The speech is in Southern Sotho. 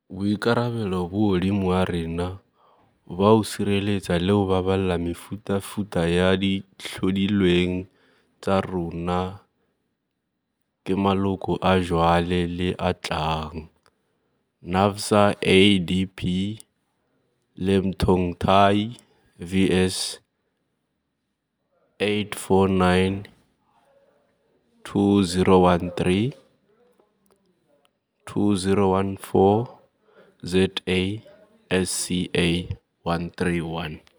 Boikarabelo bo hodimo ha rena ba ho sireletsa le ho baballa mefutafuta ya dihlodilweng tsa rona ke maloko a jwale le a tlang, Navsa, ADP le Mthongtai vs #849 2013 2014 ZA SCA 131.